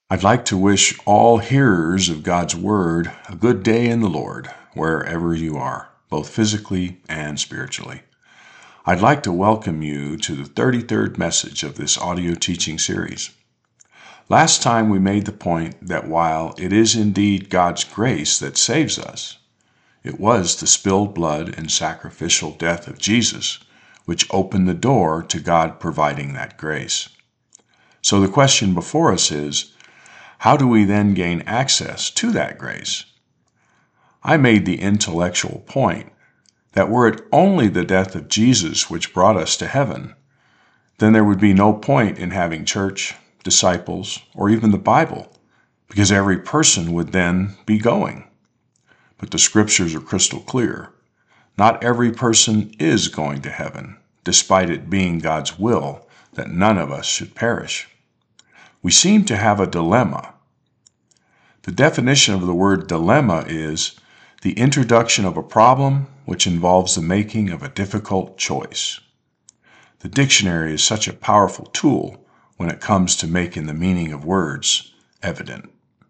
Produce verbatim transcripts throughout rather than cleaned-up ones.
I'd like to wish all hearers of God's Word a good day in the Lord, wherever you are, both physically and spiritually. I'd like to welcome you to the thirty-third message of this audio teaching series. Last time we made the point that while it is indeed God's grace that saves us, it was the spilled blood and sacrificial death of Jesus which opened the door to God providing that grace. So the question before us is, how do we then gain access to that grace? I made the intellectual point that were it only the death of Jesus which brought us to heaven, then there would be no point in having church, disciples, or even the Bible, because every person would then be going. But the scriptures are crystal clear. Not every person is going to heaven, despite it being God's will that none of us should perish. We seem to have a dilemma. The definition of the word dilemma is the introduction of a problem which involves the making of a difficult choice. The dictionary is such a powerful tool when it comes to making the meaning of words evident.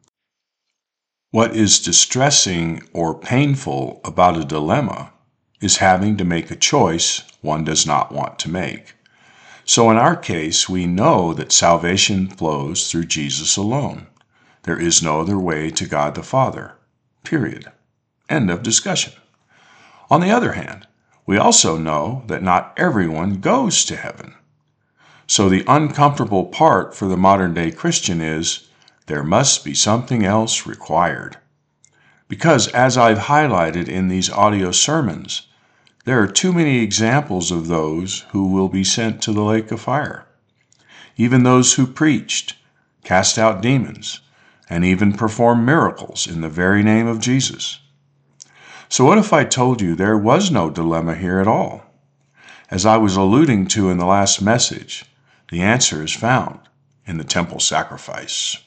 What is distressing or painful about a dilemma is having to make a choice one does not want to make. So in our case, we know that salvation flows through Jesus alone. There is no other way to God the Father. Period. End of discussion. On the other hand, we also know that not everyone goes to heaven. So the uncomfortable part for the modern-day Christian is there must be something else required. Because as I've highlighted in these audio sermons, there are too many examples of those who will be sent to the lake of fire. Even those who preached, cast out demons, and even performed miracles in the very name of Jesus. So what if I told you there was no dilemma here at all? As I was alluding to in the last message, the answer is found in the temple sacrifice.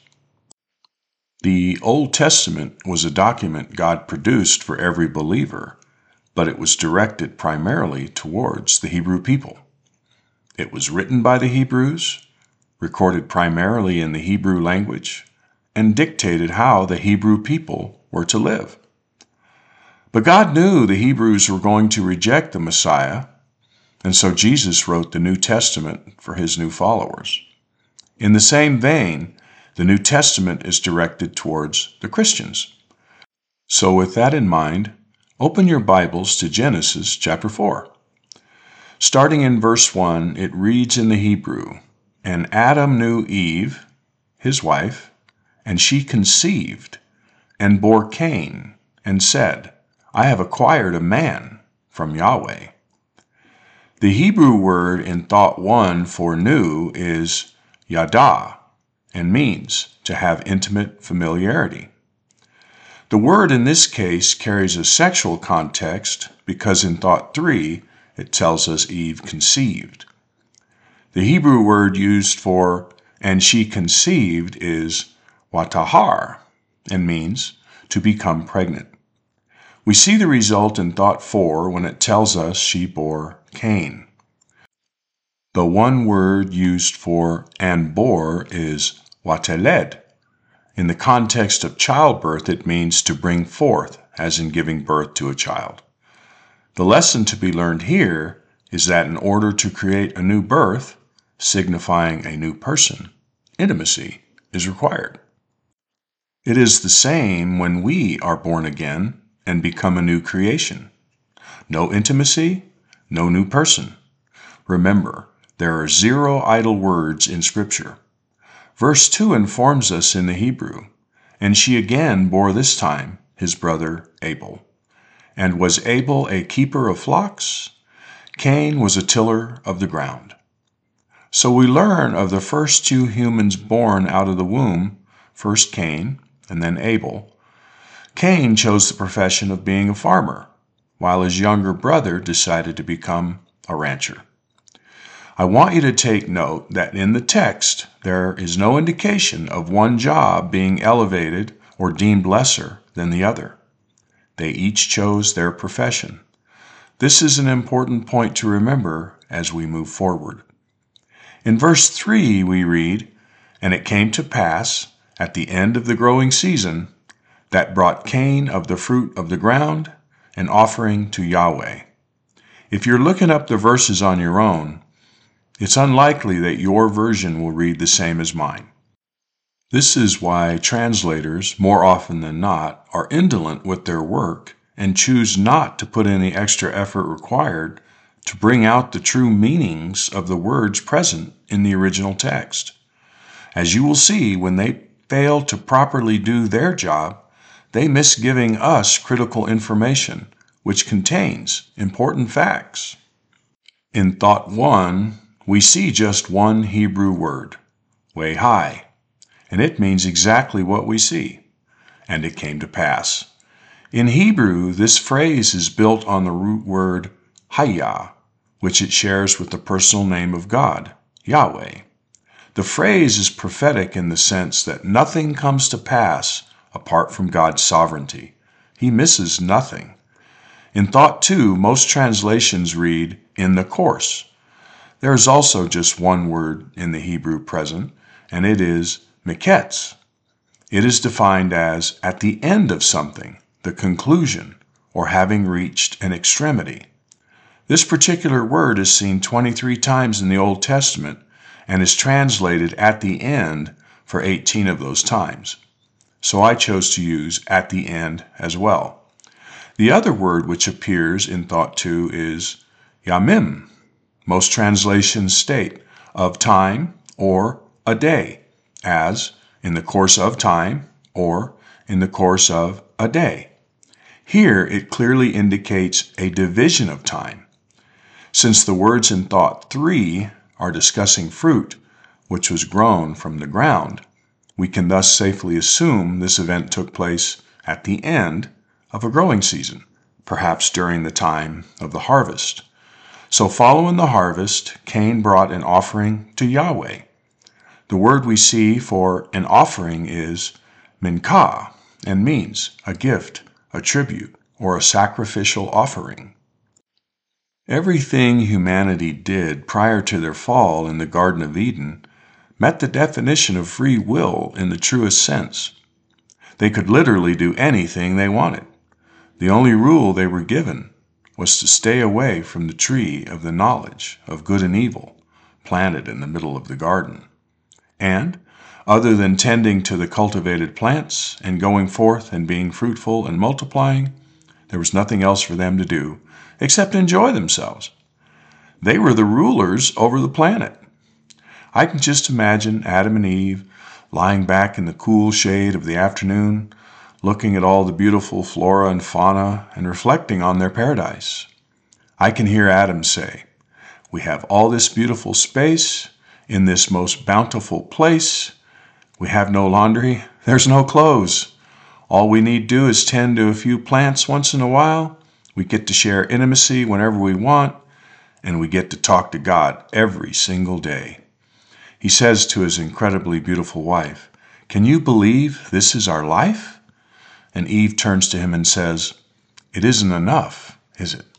The Old Testament was a document God produced for every believer, but it was directed primarily towards the Hebrew people. It was written by the Hebrews, recorded primarily in the Hebrew language, and dictated how the Hebrew people were to live. But God knew the Hebrews were going to reject the Messiah, and so Jesus wrote the New Testament for his new followers. In the same vein, the New Testament is directed towards the Christians. So with that in mind, open your Bibles to Genesis chapter four. Starting in verse one, it reads in the Hebrew, "And Adam knew Eve, his wife, and she conceived, and bore Cain, and said, I have acquired a man from Yahweh." The Hebrew word in thought one for knew is yada, and means to have intimate familiarity. The word in this case carries a sexual context because in thought three, it tells us Eve conceived. The Hebrew word used for "and she conceived" is watahar, and means to become pregnant. We see the result in thought four when it tells us she bore Cain. The one word used for "and bore" is wateled. In the context of childbirth, it means to bring forth, as in giving birth to a child. The lesson to be learned here is that in order to create a new birth, signifying a new person, intimacy is required. It is the same when we are born again and become a new creation. No intimacy, no new person. Remember, there are zero idle words in Scripture. Verse two informs us in the Hebrew, "And she again bore this time his brother Abel. And was Abel a keeper of flocks? Cain was a tiller of the ground." So we learn of the first two humans born out of the womb, first Cain and then Abel. Cain chose the profession of being a farmer, while his younger brother decided to become a rancher. I want you to take note that in the text, there is no indication of one job being elevated or deemed lesser than the other. They each chose their profession. This is an important point to remember as we move forward. In verse three, we read, "And it came to pass, at the end of the growing season, that brought Cain of the fruit of the ground, an offering to Yahweh. If you're looking up the verses on your own, it's unlikely that your version will read the same as mine. This is why translators, more often than not, are indolent with their work and choose not to put in the extra effort required to bring out the true meanings of the words present in the original text. As you will see, when they fail to properly do their job, they miss giving us critical information, which contains important facts. In Thought one, we see just one Hebrew word, Wahai, and it means exactly what we see, and it came to pass. In Hebrew, this phrase is built on the root word Hayah, which it shares with the personal name of God, Yahweh. The phrase is prophetic in the sense that nothing comes to pass apart from God's sovereignty. He misses nothing. In Thought two, most translations read, in the course. There is also just one word in the Hebrew present, and it is miketz. It is defined as at the end of something, the conclusion, or having reached an extremity. This particular word is seen twenty-three times in the Old Testament and is translated at the end for eighteen of those times. So I chose to use at the end as well. The other word which appears in Thought two is yamim. Most translations state of time or a day, as in the course of time or in the course of a day. Here it clearly indicates a division of time. Since the words in Thought three are discussing fruit, which was grown from the ground, we can thus safely assume this event took place at the end of a growing season, perhaps during the time of the harvest. So following the harvest, Cain brought an offering to Yahweh. The word we see for an offering is minkah and means a gift, a tribute, or a sacrificial offering. Everything humanity did prior to their fall in the Garden of Eden met the definition of free will in the truest sense. They could literally do anything they wanted. The only rule they were given was to stay away from the tree of the knowledge of good and evil planted in the middle of the garden. And, other than tending to the cultivated plants and going forth and being fruitful and multiplying, there was nothing else for them to do except enjoy themselves. They were the rulers over the planet. I can just imagine Adam and Eve lying back in the cool shade of the afternoon, looking at all the beautiful flora and fauna and reflecting on their paradise. I can hear Adam say, "We have all this beautiful space in this most bountiful place. We have no laundry. There's no clothes. All we need do is tend to a few plants once in a while. We get to share intimacy whenever we want, and we get to talk to God every single day." He says to his incredibly beautiful wife, "Can you believe this is our life?" And Eve turns to him and says, "It isn't enough, is it?"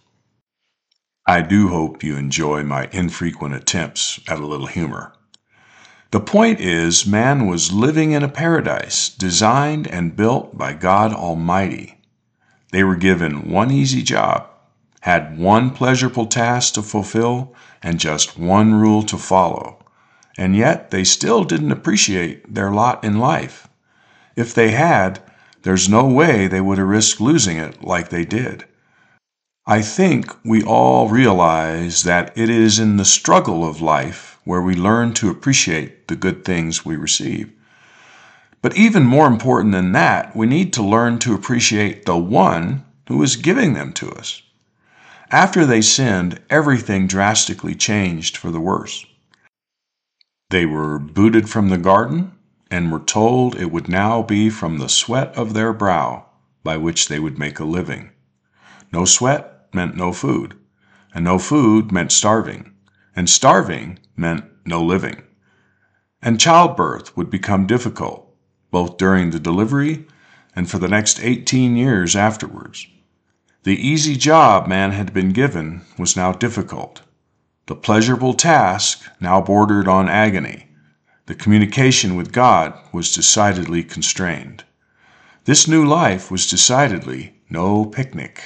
I do hope you enjoy my infrequent attempts at a little humor. The point is, man was living in a paradise designed and built by God Almighty. They were given one easy job, had one pleasurable task to fulfill, and just one rule to follow. And yet they still didn't appreciate their lot in life. If they had, there's no way they would have risked losing it like they did. I think we all realize that it is in the struggle of life where we learn to appreciate the good things we receive. But even more important than that, we need to learn to appreciate the one who is giving them to us. After they sinned, everything drastically changed for the worse. They were booted from the garden and were told it would now be from the sweat of their brow by which they would make a living. No sweat meant no food, and no food meant starving, and starving meant no living. And childbirth would become difficult, both during the delivery and for the next eighteen years afterwards. The easy job man had been given was now difficult. The pleasurable task now bordered on agony, The communication with God was decidedly constrained. This new life was decidedly no picnic.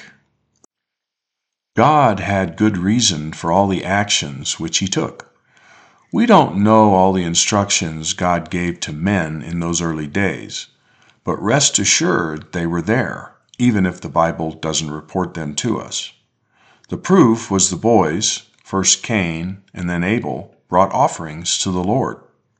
God had good reason for all the actions which he took. We don't know all the instructions God gave to men in those early days, but rest assured they were there, even if the Bible doesn't report them to us. The proof was the boys, first Cain and then Abel, brought offerings to the Lord.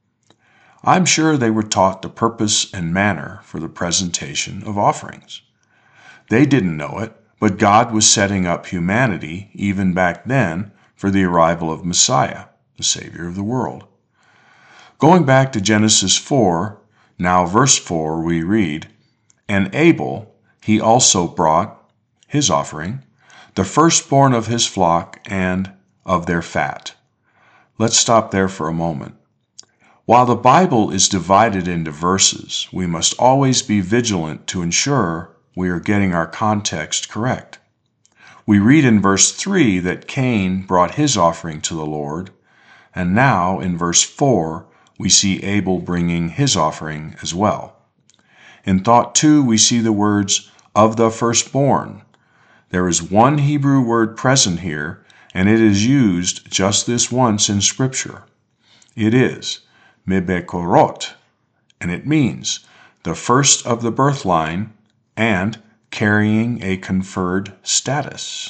I'm sure they were taught the purpose and manner for the presentation of offerings. They didn't know it, but God was setting up humanity, even back then, for the arrival of Messiah, the Savior of the world. Going back to Genesis four, now verse four, we read, "And Abel, he also brought his offering, the firstborn of his flock and of their fat." Let's stop there for a moment. While the Bible is divided into verses, we must always be vigilant to ensure we are getting our context correct. We read in verse three that Cain brought his offering to the Lord, and now in verse four we see Abel bringing his offering as well. In thought two we see the words, "of the firstborn." There is one Hebrew word present here, and it is used just this once in Scripture. It is mebekorot, and it means the first of the birth line and carrying a conferred status.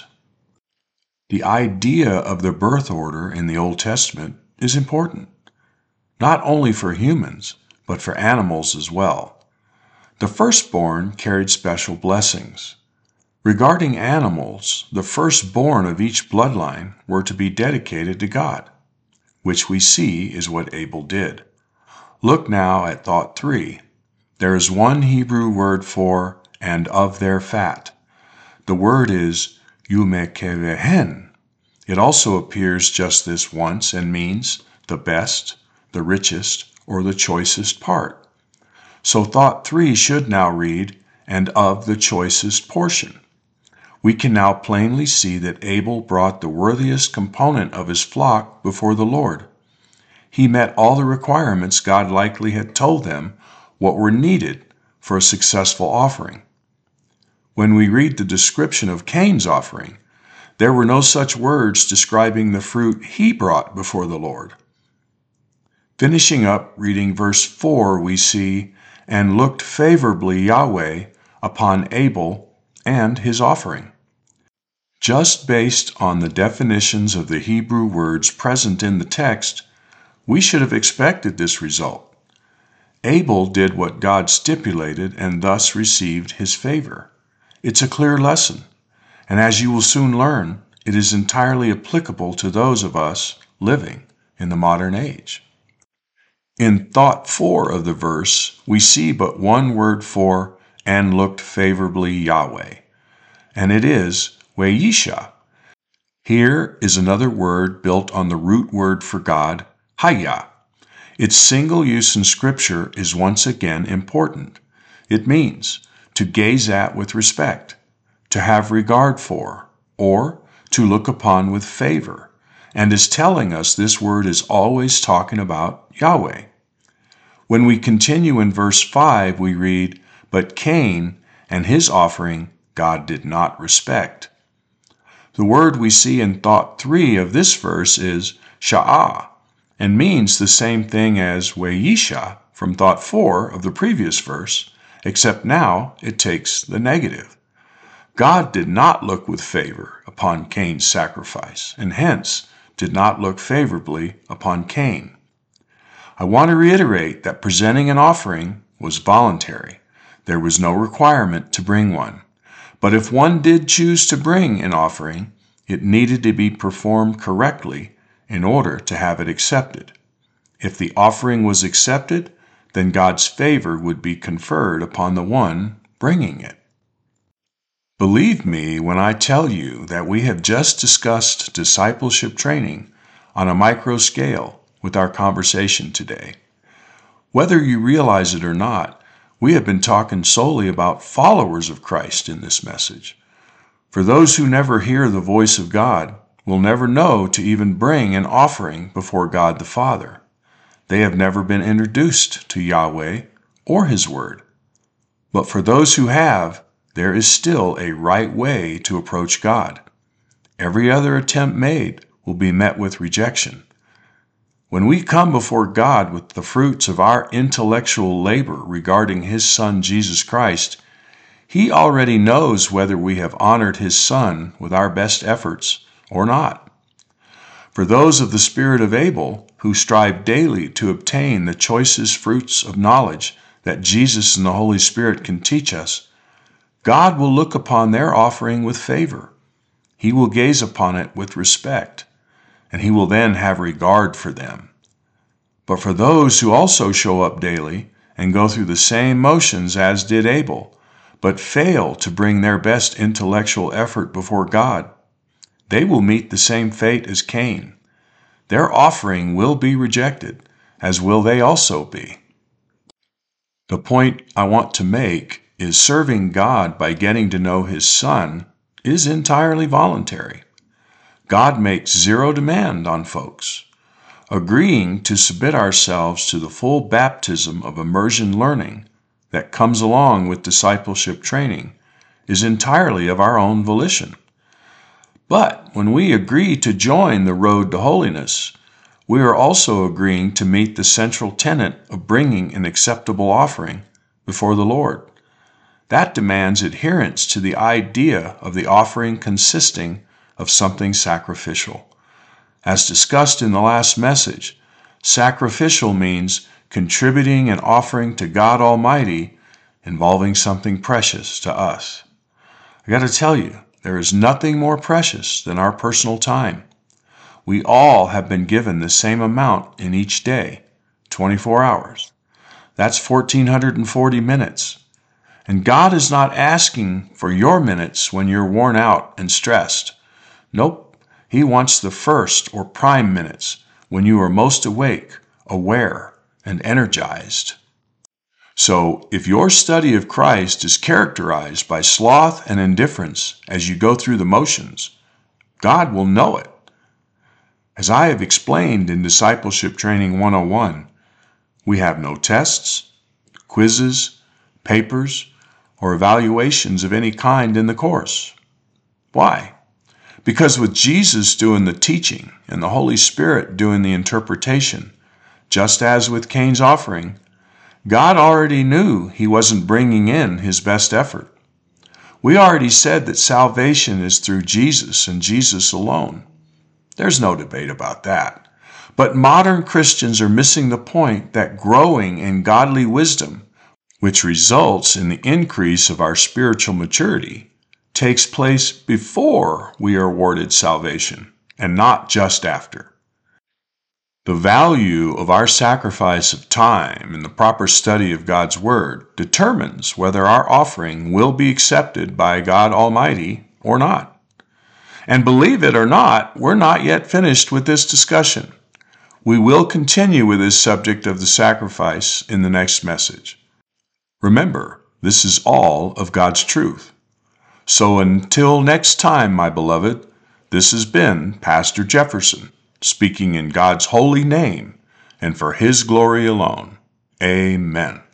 The idea of the birth order in the Old Testament is important, not only for humans, but for animals as well. The firstborn carried special blessings. Regarding animals, the firstborn of each bloodline were to be dedicated to God, which we see is what Abel did. Look now at thought three. There is one Hebrew word for "and of their fat." The word is yumekevehen. It also appears just this once and means the best, the richest, or the choicest part. So thought three should now read, "and of the choicest portion." We can now plainly see that Abel brought the worthiest component of his flock before the Lord. He met all the requirements God likely had told them what were needed for a successful offering. When we read the description of Cain's offering, there were no such words describing the fruit he brought before the Lord. Finishing up reading verse four, we see, "and looked favorably Yahweh upon Abel and his offering." Just based on the definitions of the Hebrew words present in the text, we should have expected this result. Abel did what God stipulated and thus received his favor. It's a clear lesson, and as you will soon learn, it is entirely applicable to those of us living in the modern age. In thought four of the verse, we see but one word for "and looked favorably Yahweh," and it is Wayisha. Here is another word built on the root word for God, Hayah. Its single use in Scripture is once again important. It means to gaze at with respect, to have regard for, or to look upon with favor, and is telling us this word is always talking about Yahweh. When we continue in verse five, we read, "But Cain and his offering God did not respect." The word we see in thought three of this verse is sha'ah, and means the same thing as Wayisha from thought four of the previous verse, except now it takes the negative. God did not look with favor upon Cain's sacrifice, and hence did not look favorably upon Cain. I want to reiterate that presenting an offering was voluntary. There was no requirement to bring one. But if one did choose to bring an offering, it needed to be performed correctly in order to have it accepted. If the offering was accepted, then God's favor would be conferred upon the one bringing it. Believe me when I tell you that we have just discussed discipleship training on a micro scale with our conversation today. Whether you realize it or not, we have been talking solely about followers of Christ in this message. For those who never hear the voice of God will never know to even bring an offering before God the Father. they have never been introduced to Yahweh or His Word. But for those who have, there is still a right way to approach God. Every other attempt made will be met with rejection. When we come before God with the fruits of our intellectual labor regarding His Son Jesus Christ, He already knows whether we have honored His Son with our best efforts or not. For those of the spirit of Abel who strive daily to obtain the choicest fruits of knowledge that Jesus and the Holy Spirit can teach us, God will look upon their offering with favor. He will gaze upon it with respect, and He will then have regard for them. But for those who also show up daily and go through the same motions as did Abel, but fail to bring their best intellectual effort before God, they will meet the same fate as Cain. Their offering will be rejected, as will they also be. The point I want to make is serving God by getting to know His Son is entirely voluntary. God makes zero demand on folks. Agreeing to submit ourselves to the full baptism of immersion learning that comes along with discipleship training is entirely of our own volition. But when we agree to join the road to holiness, we are also agreeing to meet the central tenet of bringing an acceptable offering before the Lord. That demands adherence to the idea of the offering consisting of something sacrificial. As discussed in the last message, sacrificial means contributing an offering to God Almighty involving something precious to us. I got to tell you, there is nothing more precious than our personal time. We all have been given the same amount in each day, twenty-four hours. That's one thousand four hundred forty minutes. And God is not asking for your minutes when you're worn out and stressed. Nope, He wants the first or prime minutes when you are most awake, aware, and energized. So, if your study of Christ is characterized by sloth and indifference as you go through the motions, God will know it. As I have explained in Discipleship Training one oh one, we have no tests, quizzes, papers, or evaluations of any kind in the course. Why? Because with Jesus doing the teaching and the Holy Spirit doing the interpretation, just as with Cain's offering, God already knew He wasn't bringing in His best effort. We already said that salvation is through Jesus and Jesus alone. There's no debate about that. But modern Christians are missing the point that growing in godly wisdom, which results in the increase of our spiritual maturity, takes place before we are awarded salvation, and not just after. The value of our sacrifice of time in the proper study of God's Word determines whether our offering will be accepted by God Almighty or not. And believe it or not, we're not yet finished with this discussion. We will continue with this subject of the sacrifice in the next message. Remember, this is all of God's truth. So until next time, my beloved, this has been Pastor Jefferson, speaking in God's holy name and for His glory alone. Amen.